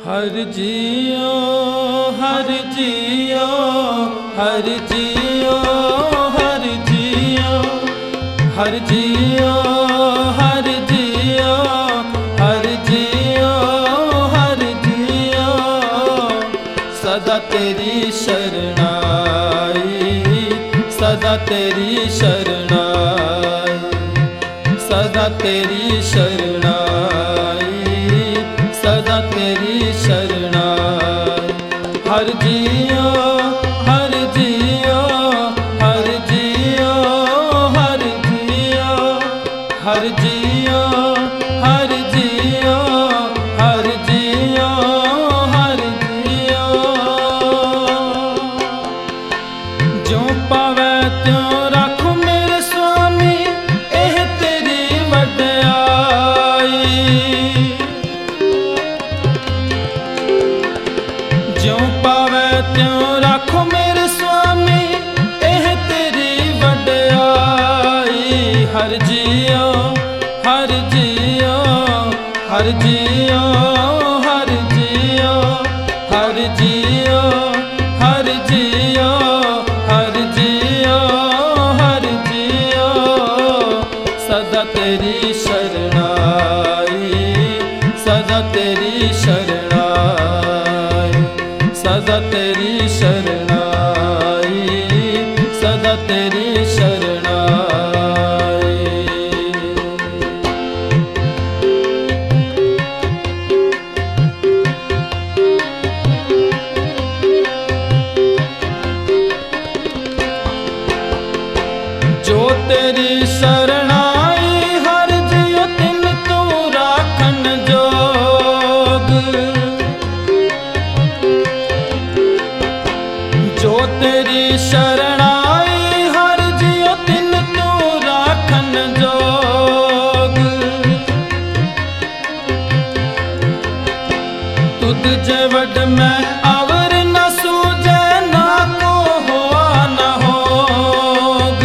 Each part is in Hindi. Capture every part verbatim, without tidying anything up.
हर जियो हर जियो हर जियो हर जियो हर जियो हर जियो हर जियो हर जियो सदा तेरी शरणाई सदा तेरी शरणाई सदा तेरी शरणाई सदा तेरी शरणाई हर जियो हर जियो हर जियो हर जियो हर जियो हर जियो हर जियो हर जियो जो पावे त्यों रखो मेरे स्वामी एह तेरी वड्याई जो पावे त्यों रखो मेरे स्वामी एह तेरी वड्याई हर जियो हर जियो हर जियो हर जियो हर जियो हर जियो हर जियो हर जियो सदा तेरी शरणाई सदा तेरी शरणाई सदा तेरी शरणाई सदा तेरी शरणाई जो तेरी शरणाई हर जियो तिन तू राखन जोग जो तेरी शरणाई हर जियो तिन तू राखन जोग तुद जे वड में आवर न सूझे ना को हुआ न होग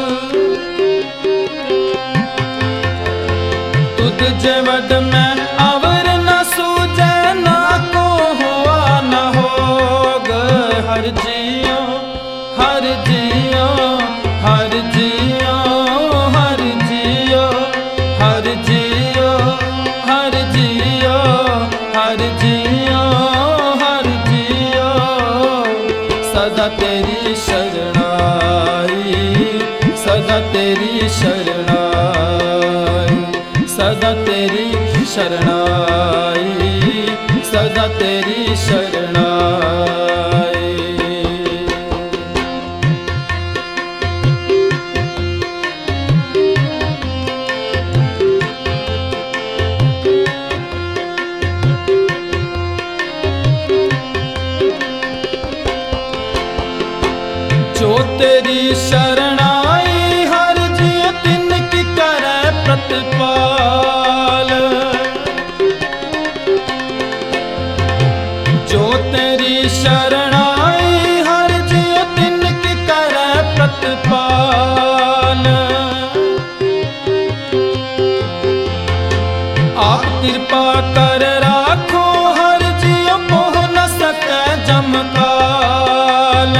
तुद जे वड में आवर न सूझे ना को हुआ न होग हर जियो हर जियो हर जियो हर जियो हर जियो हर जियो हर जियो हर जियो सदा तेरी शरणाई सदा तेरी शरणाई सदा तेरी शरणाई सदा तेरी शरणाई जो तेरी शरणाई हर जियो तिन की करे प्रतिपाल जो तेरी शरणाई हर जियो तिन की करे प्रतिपाल आप कृपा कर राखो हर जियो मोह न सके जमकाल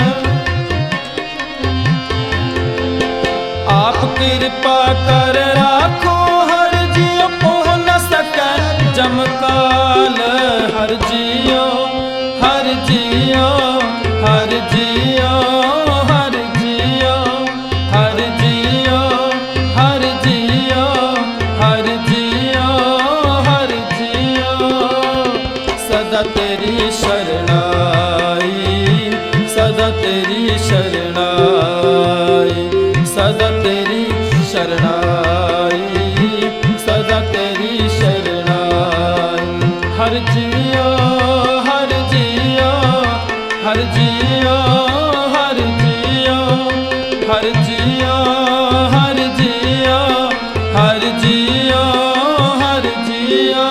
आप कृपा कर राखो हर जियो मोह न सके जमकाल हर जियो हर जियो हर जियो हर जियो हर जियो हर जियो हर जियो हर जियो सदा तेरी शरणाई सदा तेरी शरणाई सदा तेरी शरणाई सदा तेरी शरणाई हर जियो हर जियो हर जियो हर जियो हर जियो हर जियो हर जियो हर जियो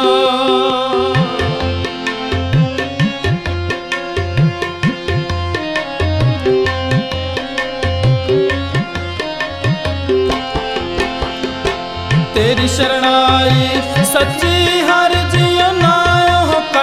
तेरी शरणाई सच्ची हर जियो नायो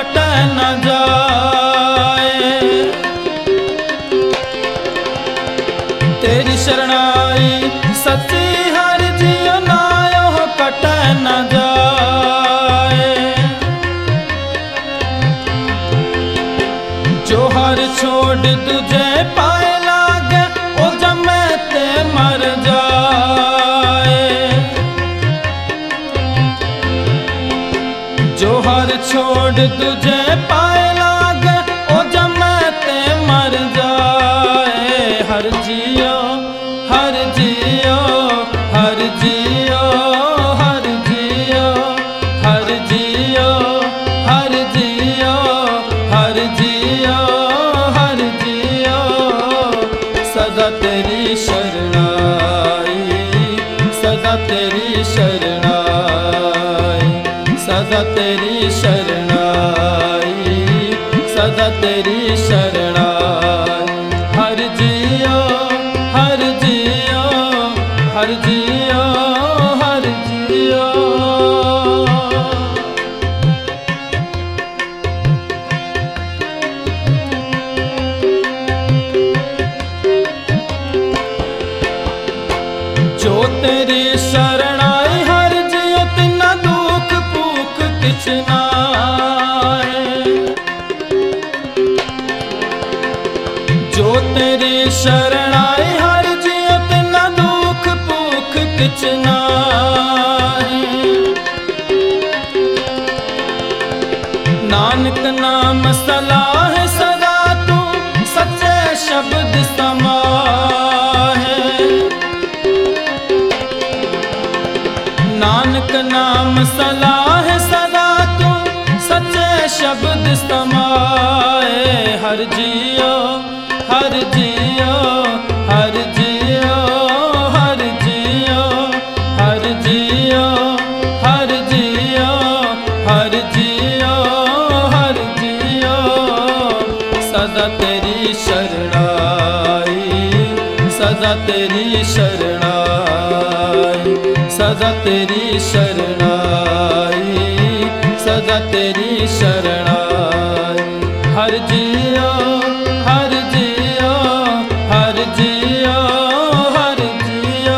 जोहर छोड़ तुझे पाए लागे ओ जमते मर जाए। हर जियो हर जियो हर जियो हर जियो हर जियो हर जियो हर जियो हर जियो सदा तेरी शरणाई सदा तेरी शरणाई सदा तेरी शरणाई सदा तेरी शरणाई। हर जियो हर जियो हर जियो हर जियो। जो तेरी शरणाई हर जियो तिना दुख भूख किछ नाए। जो तेरी शरणाई हर जियो तिना दुख भूख किछ नाए। नानक नाम सलाह सदा तू सच्चे शब्द समाहे। नानक नाम सलाह सदा तू सच्चे शब्द समाए। हर जियो हर जियो हर जियो हर जियो हर जियो हर जियो हर जियो हर जियो सदा तेरी शरणाई सदा तेरी शरणाई सदा तेरी शरणाई सदा तेरी शरणाई। हर जियो हर जियो हर जियो हर जियो।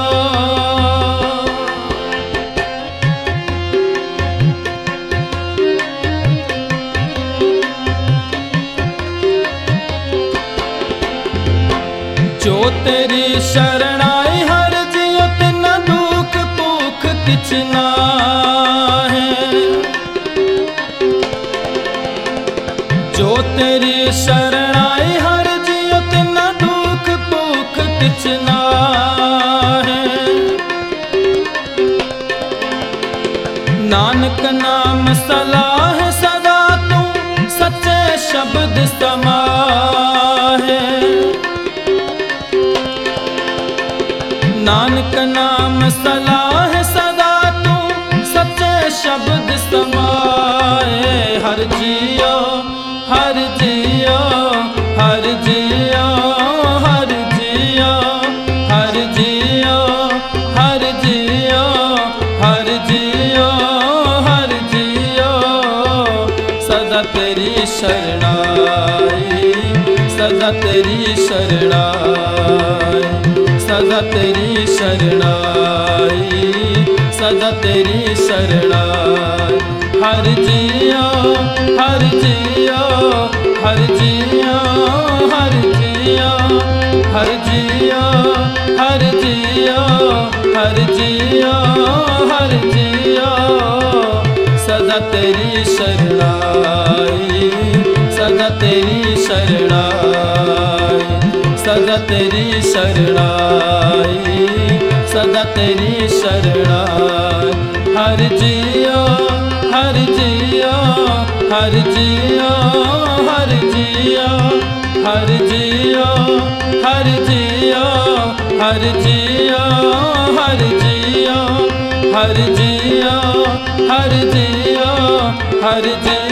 जो तेरी शरणाई हर जियो तिना दुख भूख किछ नाहे। जो तेरी शरणाई हर जियो तिना दुख भूख किछ नाहे। नानक नाम सलाह सदा तू सच्चे शब्द समाहे। नानक नाम सलाह सदा तू सच्चे शब्द समाए। हर जियो हर जियो हर जियो हर जियो हर जियो हर जियो हर जियो हर जियो सदा तेरी शरणाई सदा तेरी शरणाई सदा तेरी शरणाई सदा तेरी शरणाई। हर जियो हर जियो हर जियो हर जियो हर जियो हर जियो हर जियो हर जियो सदा तेरी शरणाई सदा तेरी शरणाई सदा तेरी शरणाई सदा तेरी शरणाई। हर जियो हर जियो हर जियो हर जियो हर जियो हर जियो हर जियो हर जियो हर जियो हर जियो हर जियो।